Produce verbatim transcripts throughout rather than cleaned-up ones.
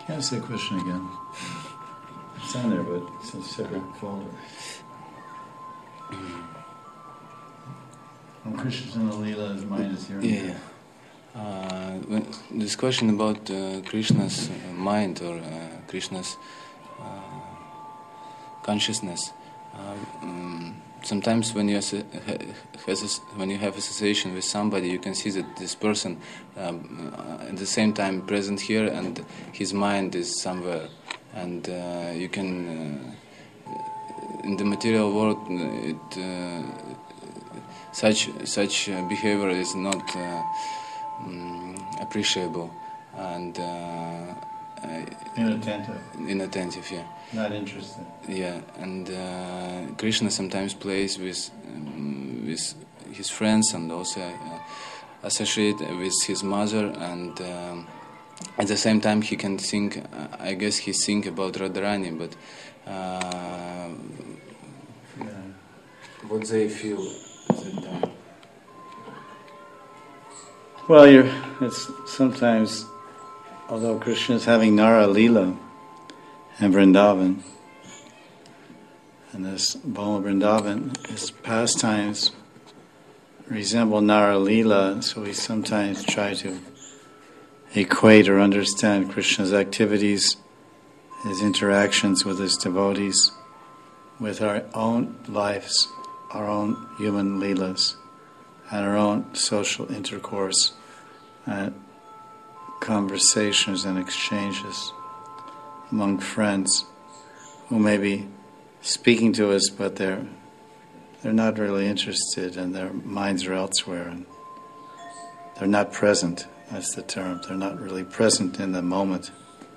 Answer the question again. It's on there, but it's a separate folder. When Krishna's in the Leela, his mind is here. Yeah. Uh, when, this question about uh, Krishna's uh, mind or uh, Krishna's uh, consciousness. Uh, um, sometimes when you has when you have association with somebody, you can see that this person um, uh, at the same time present here and his mind is somewhere, and uh, you can uh, in the material world it uh, such such uh, behavior is not uh, um, appreciable and uh, inattentive. Inattentive, yeah. Not interested. Yeah, and uh, Krishna sometimes plays with um, with his friends and also uh, associate with his mother, and um, at the same time he can think. Uh, I guess he think about Radharani, but uh, yeah. what they feel at that time. Well, you're. It's sometimes, although Krishna is having Nara Leela and Vrindavan, and this Bhoma Vrindavan, his pastimes resemble Nara Leela, so we sometimes try to equate or understand Krishna's activities, his interactions with his devotees, with our own lives, our own human Leelas, and our own social intercourse, and conversations and exchanges among friends who may be speaking to us, but they're they're not really interested, and their minds are elsewhere, and they're not present. That's the term. They're not really present in the moment.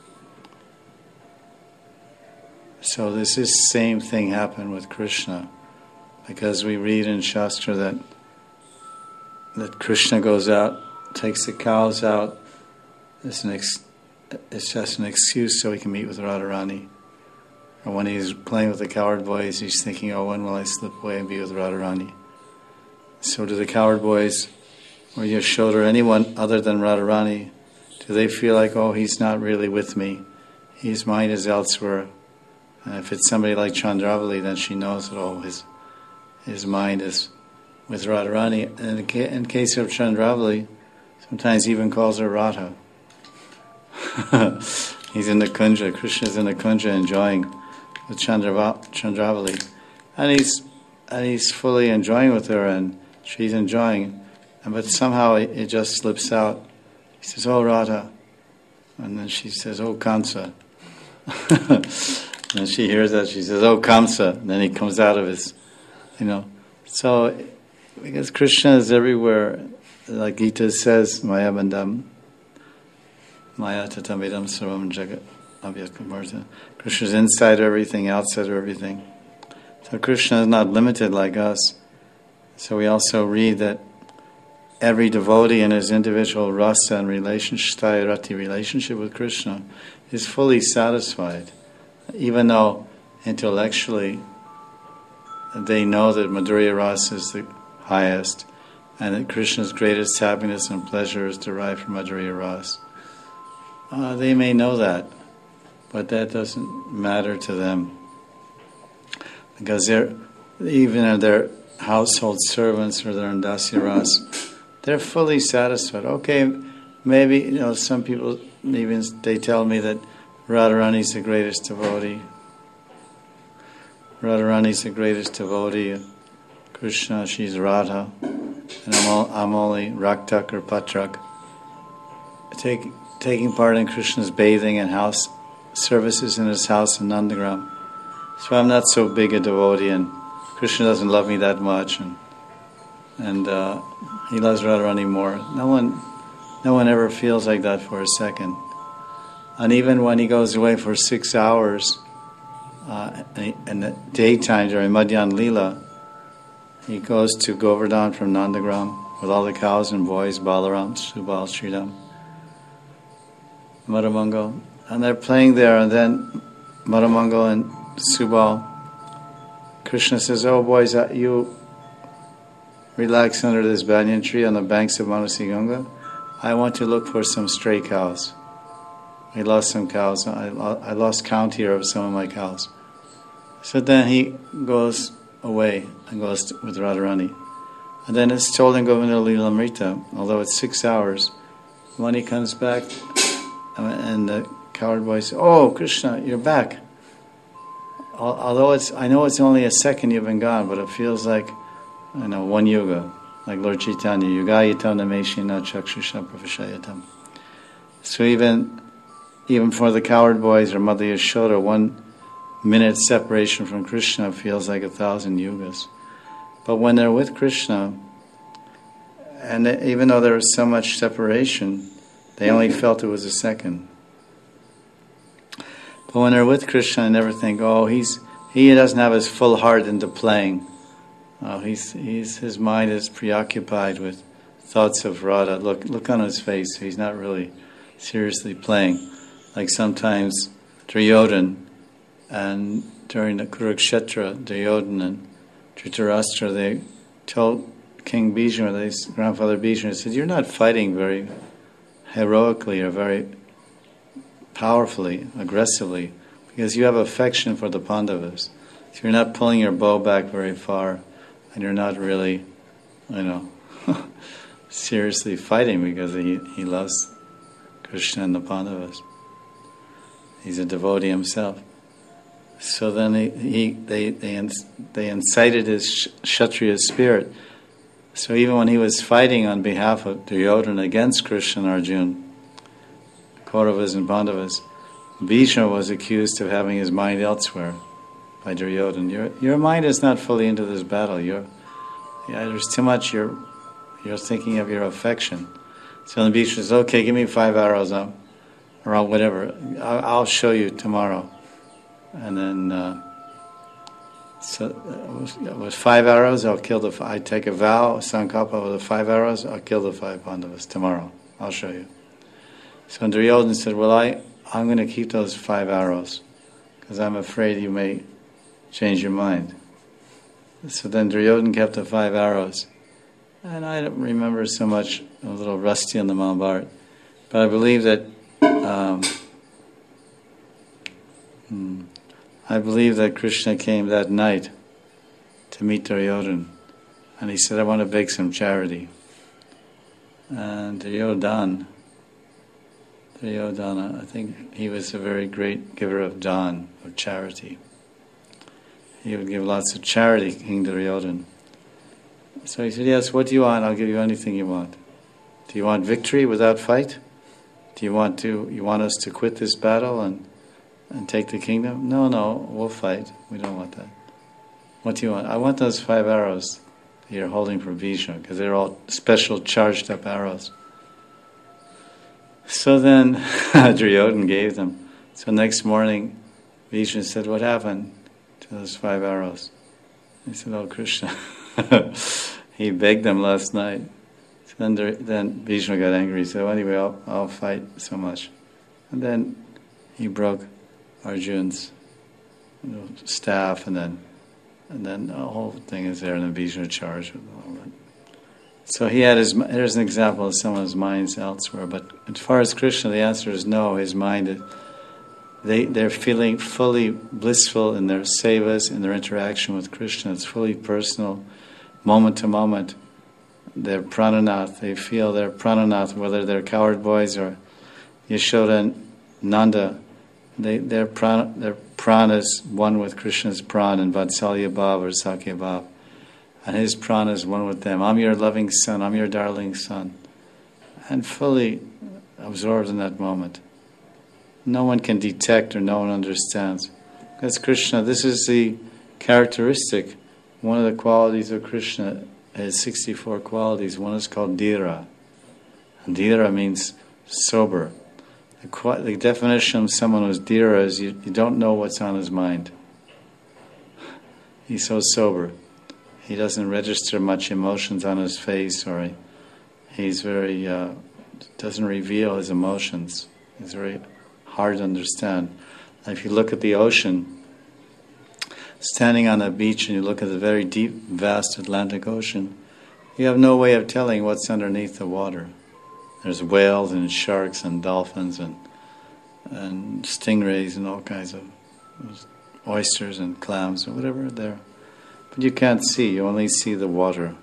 So this is same thing happened with Krishna, because we read in Shastra that that Krishna goes out, takes the cows out. It's an ex- it's just an excuse so he can meet with Radharani. Or when he's playing with the cowherd boys, he's thinking, oh, when will I slip away and be with Radharani? So do the cowherd boys, or Yashoda, or anyone other than Radharani, do they feel like, oh, he's not really with me, his mind is elsewhere? And if it's somebody like Chandravali, then she knows that, oh, his, his mind is with Radharani. And in, ca- in case of Chandravali, sometimes he even calls her Radha. He's in the Kunja, Krishna's in the Kunja enjoying with Chandrava- Chandravali. And he's and he's fully enjoying with her, and she's enjoying. And but somehow it, it just slips out. He says, oh, Radha. And then she says, oh, Kamsa. And she hears that, she says, oh, Kamsa. And then he comes out of his, you know. So, because Krishna is everywhere, like Gita says, Maya Bandham, Maya Tatamidam Sarvam Jagat Avyakamarta. Krishna is inside everything, outside of everything. So Krishna is not limited like us. So we also read that every devotee in his individual rasa and relationship, rati relationship with Krishna is fully satisfied, even though intellectually they know that Madhurya Rasa is the highest, and that Krishna's greatest happiness and pleasure is derived from Madhurya Rasa. Uh, they may know that, but that doesn't matter to them, because they're even their household servants or their dasya rasa, they're fully satisfied. Okay, maybe, you know, some people, even they tell me that Radharani is the greatest devotee. Radharani is the greatest devotee. Krishna, she's Radha, and I'm, all, I'm only Raktak or Patrak. Take, taking part in Krishna's bathing and house services in his house in Nandagram. So I'm not so big a devotee, and Krishna doesn't love me that much, and and uh, he loves Radharani more. No one, no one ever feels like that for a second. And even when he goes away for six hours uh, in the daytime during Madhyan Leela, he goes to Govardhan from Nandagram with all the cows and boys, Balaram, Subal, Sridham, Madhamangal, and they're playing there, and then Madhamangal and Subal, Krishna says, oh boys, uh, you relax under this banyan tree on the banks of Manasi Ganga. I want to look for some stray cows. We lost some cows. I, I lost count here of some of my cows. So then he goes away and goes to, with Radharani. And then it's told in Govinda Lilamrita, although it's six hours, when he comes back, and the coward boy says, "Oh, Krishna, you're back. Although it's, I know it's only a second you've been gone, but it feels like, I know, one yuga, like Lord Chaitanya, yugayatam nameshina chakshusha pravashayatam." So even, even for the coward boys or Mother Yashoda, one minute separation from Krishna feels like a thousand yugas. But when they're with Krishna, and even though there was so much separation, they only felt it was a second. But when they're with Krishna, I never think, oh, he's he doesn't have his full heart into playing. Oh, he's he's his mind is preoccupied with thoughts of Radha. Look look on his face. He's not really seriously playing. Like sometimes Duryodhana, and during the Kurukshetra, Duryodhana and Dhritarashtra, they told King Bhishma, his grandfather Bhishma, said, "You're not fighting very heroically or very powerfully, aggressively, because you have affection for the Pandavas. So you're not pulling your bow back very far, and you're not really, you know, seriously fighting because he, he loves Krishna and the Pandavas. He's a devotee himself." So then he, he they they they incited his Kshatriya spirit. So even when he was fighting on behalf of Duryodhana against Krishna and Arjuna, Kauravas and Pandavas, Bhishma was accused of having his mind elsewhere by Duryodhana. Your your mind is not fully into this battle. You're, yeah, there's too much. You're you're thinking of your affection. So then Bhishma says, "Okay, give me five arrows, um, or whatever. I'll, I'll show you tomorrow." And then, uh, so uh, with five arrows, I'll kill the. I take a vow, Sankalpa, with the five arrows, I'll kill the five Pandavas tomorrow. I'll show you. So Duryodhana said, "Well, I I'm going to keep those five arrows because I'm afraid you may change your mind." So then Duryodhana kept the five arrows, and I don't remember so much. I'm a little rusty on the Mahabharata, but I believe that. Um, hmm, I believe that Krishna came that night to meet Duryodhana, and he said, "I want to beg some charity." And Duryodhana, Duryodhana, I think he was a very great giver of dawn, of charity. He would give lots of charity, King Duryodhana. So he said, "Yes, what do you want? I'll give you anything you want. Do you want victory without fight? Do you want to? You want us to quit this battle and and take the kingdom? No, no, we'll fight. We don't want that. What do you want? I want those five arrows that you're holding for Bhishma, because they're all special charged up arrows." So then Duryodhana gave them. So next morning, Bhishma said, "What happened to those five arrows?" He said, "Oh, Krishna, he begged them last night." So then, then Bhishma got angry. He said, "Well, anyway, I'll, I'll fight so much." And then he broke Arjuna's, you know, staff, and then and then the whole thing is there, and then Bhishma charged with all that. So he had his. There's an example of someone's mind's elsewhere. But as far as Krishna, the answer is no. His mind is, they they're feeling fully blissful in their sevas, in their interaction with Krishna. It's fully personal, moment to moment. They're prananath. They feel they're prananath, whether they're coward boys or Yashoda and Nanda. They their prana, their prana is one with Krishna's prana in Vatsalya Bhav or Sakya Bhav. And his prana is one with them. I'm your loving son, I'm your darling son. And fully absorbed in that moment. No one can detect or no one understands. That's Krishna. This is the characteristic. One of the qualities of Krishna has sixty-four qualities. One is called dhira. And dhira means sober. The, qu- the definition of someone who's dhira is you, you don't know what's on his mind. He's so sober. He doesn't register much emotions on his face, or he, he's very, uh, doesn't reveal his emotions. He's very hard to understand. And if you look at the ocean, standing on a beach and you look at the very deep, vast Atlantic Ocean, you have no way of telling what's underneath the water. There's whales and sharks and dolphins and and stingrays and all kinds of oysters and clams or whatever are there. But you can't see, you only see the water.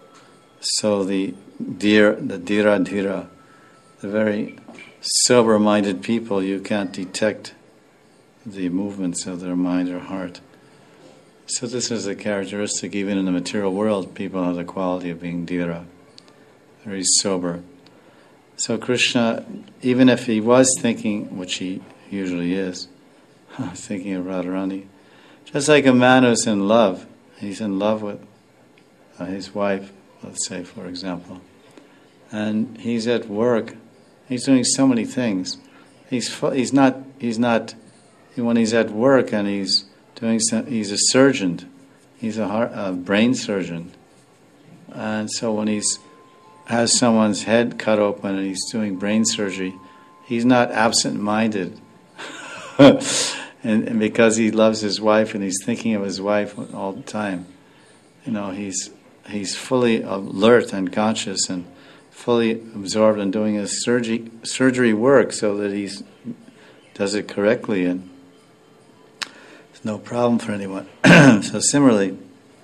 So the dhira, the dhira dhira, the very sober-minded people, you can't detect the movements of their mind or heart. So this is a characteristic, even in the material world, people have the quality of being dhira, very sober. So Krishna, even if he was thinking, which he usually is, thinking of Radharani, just like a man who's in love, he's in love with uh, his wife, let's say, for example, and he's at work, he's doing so many things. He's fu- he's not he's not when he's at work and he's doing some, he's a surgeon, he's a, heart, a brain surgeon, and so when he's has someone's head cut open and he's doing brain surgery, he's not absent-minded. and, and because he loves his wife and he's thinking of his wife all the time, you know, he's he's fully alert and conscious and fully absorbed in doing his surgery surgery work so that he does it correctly, and it's no problem for anyone. So similarly,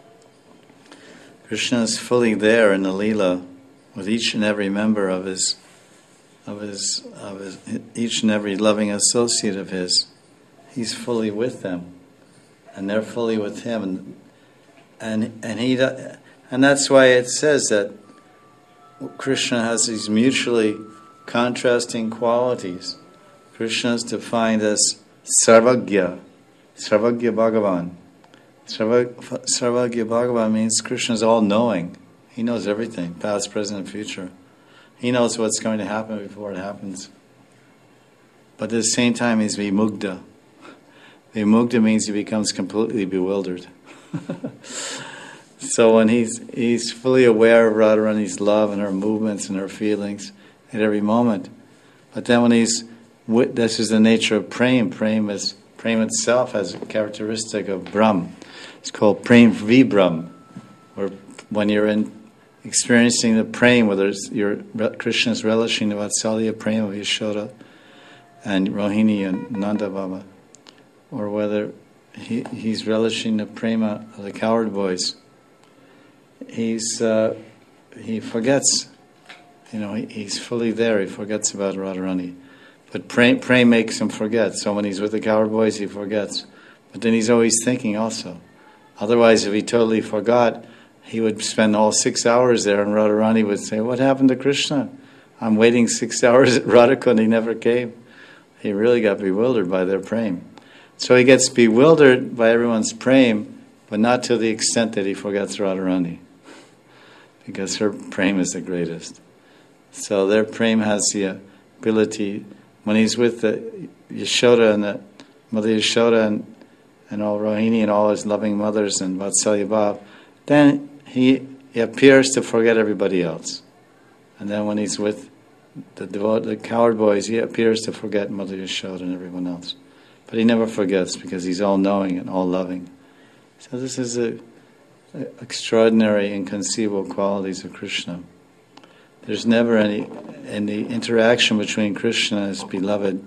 Krishna is fully there in the Leela with each and every member of his, of his, of his, each and every loving associate of his. He's fully with them, and they're fully with him, and and and he, and that's why it says that Krishna has these mutually contrasting qualities. Krishna is defined as Sarvagya, Sarvagya Bhagavan. Sarvagya Bhagavan means Krishna is all-knowing. He knows everything, past, present, and future. He knows what's going to happen before it happens. But at the same time, he's vimugdha. Vimugdha means he becomes completely bewildered. So when he's he's fully aware of Radharani's love and her movements and her feelings at every moment. But then when he's, this is the nature of prem. Prem is prem itself has a characteristic of Brahm. It's called prem vibram, or when you're in experiencing the prem, whether it's your Krishna's relishing the Vatsalya prem of Yashoda and Rohini and Nanda Baba, or whether he, he's relishing the prema of the coward boys. He's uh, he forgets, you know, he, he's fully there. He forgets about Radharani, but prem, prem makes him forget. So when he's with the coward boys, he forgets. But then he's always thinking also. Otherwise, if he totally forgot, he would spend all six hours there, and Radharani would say, "What happened to Krishna? I'm waiting six hours at Radhakund, and he never came." He really got bewildered by their prem. So he gets bewildered by everyone's prem, but not to the extent that he forgets Radharani, because her prem is the greatest. So their prem has the ability, when he's with the Yashoda and the Mother Yashoda and, and all Rohini and all his loving mothers and Vatsalya Bhav, then he, he appears to forget everybody else. And then when he's with the devote, the coward boys, he appears to forget Mother Yashoda and everyone else. But he never forgets because he's all-knowing and all-loving. So this is the extraordinary, inconceivable qualities of Krishna. There's never any, any interaction between Krishna and his beloved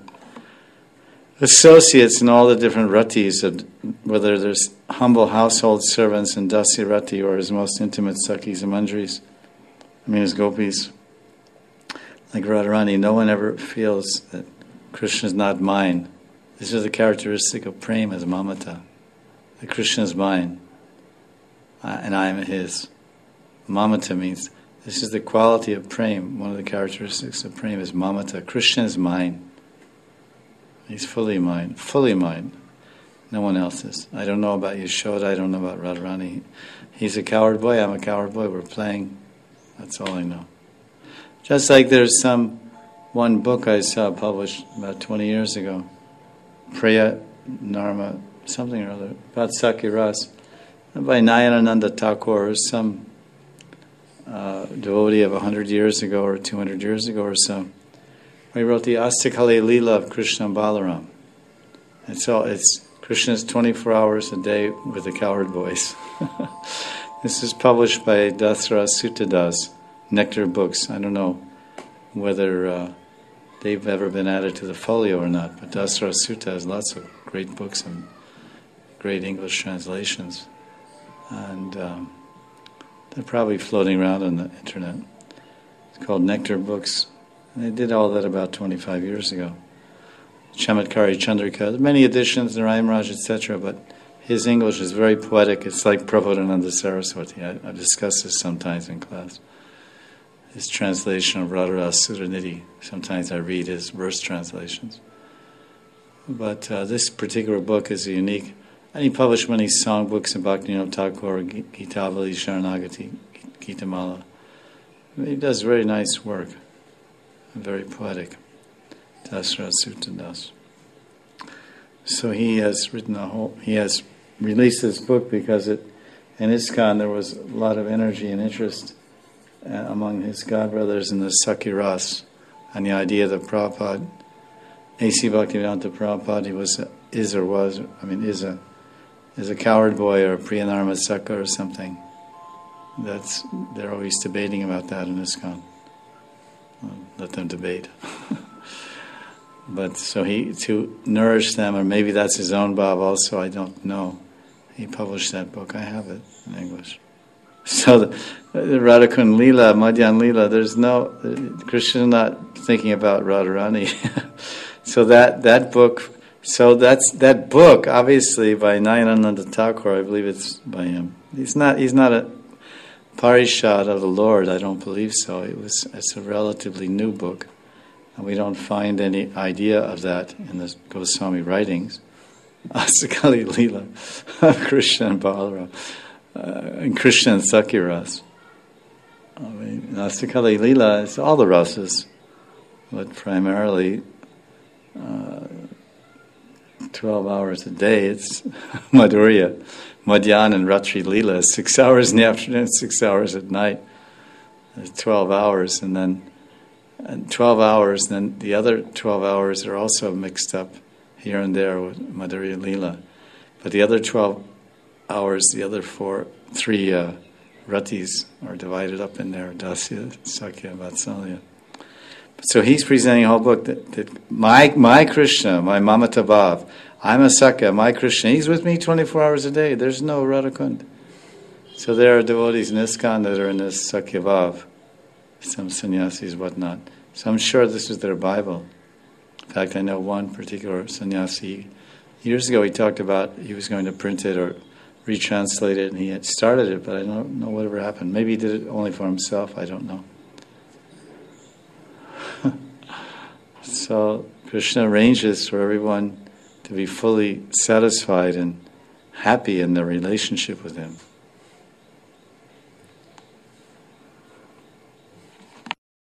associates in all the different ratis, of, whether there's humble household servants in Dasya Rati or his most intimate Sakhis and Manjaris, I mean his gopis. Like Radharani, no one ever feels that Krishna is not mine. This is the characteristic of prem as mamata. That Krishna is mine, uh, and I am his. Mamata means, this is the quality of prem. One of the characteristics of prem is mamata. Krishna is mine. He's fully mine, fully mine. No one else's. I don't know about Yashoda, I don't know about Radharani. He's a coward boy, I'm a coward boy, we're playing. That's all I know. Just like there's some, one book I saw published about twenty years ago, Priya Narma, something or other, about Sakya Ras, by Nayanananda Thakur, some uh, devotee of one hundred years ago or two hundred years ago or so. He wrote the Astakali Leela of Krishna and Balaram. And so it's Krishna's twenty-four hours a day with the coward boys. This is published by Dasra Sutadas, Nectar Books. I don't know whether uh, they've ever been added to the folio or not. But Dasara Sutta has lots of great books and great English translations. And um, they're probably floating around on the internet. It's called Nectar Books. And they did all that about twenty-five years ago. Chamatkari Chandrika, many editions, Narayan Raj, et cetera, but his English is very poetic. It's like Prabodhananda Saraswati. I, I discuss this sometimes in class. His translation of Radharasa Suranidhi. Sometimes I read his verse translations. But uh, this particular book is unique. And he published many songbooks in Bhaktivinoda Thakur, Gitavali, Sharanagati, Gitamala. He does very nice work. Very poetic. Dasara Sutta Das. So he has written a whole, he has released this book because it, in ISKCON there was a lot of energy and interest uh, among his godbrothers in the Sakya Ras and the idea that Prabhupada, A C Bhaktivedanta Prabhupada, he was, a, is or was, I mean is a, is a coward boy or a Priyanarma Saka or something. That's, they're always debating about that in ISKCON. Well, let them debate. But so he, to nourish them, or maybe that's his own bhav also, I don't know. He published that book. I have it in English. So the, the Radhakund Leela, Madhyan Leela, there's no, Krishna is not thinking about Radharani. So that, that book, so that's, that book, obviously by Nayanananda Thakur, I believe it's by him. He's not, he's not a parishad of the Lord, I don't believe so. It was, it's a relatively new book. And we don't find any idea of that in the Goswami writings. Asakali Leela of Krishna and Balaram, uh, and Krishna and Sakya Ras. I mean, Asakali Leela is all the rasas, but primarily uh, twelve hours a day. It's Madhurya, Madhyan and Ratri Leela, six hours in the afternoon, six hours at night. It's twelve hours, and then And twelve hours, then the other twelve hours are also mixed up here and there with Madhurya Leela. But the other twelve hours, the other four, three uh, ratis are divided up in there, Dasya, Sakya, Vatsalya. So he's presenting a whole book that, that my my Krishna, my Mamata Bhav, I'm a Sakya, my Krishna, he's with me twenty-four hours a day. There's no Radhakund. So there are devotees in ISKCON that are in this Sakya Bhav. Some sannyasis, whatnot. So I'm sure this is their Bible. In fact, I know one particular sannyasi. Years ago he talked about he was going to print it or retranslate it, and he had started it, but I don't know whatever happened. Maybe he did it only for himself, I don't know. So Krishna arranges for everyone to be fully satisfied and happy in their relationship with him.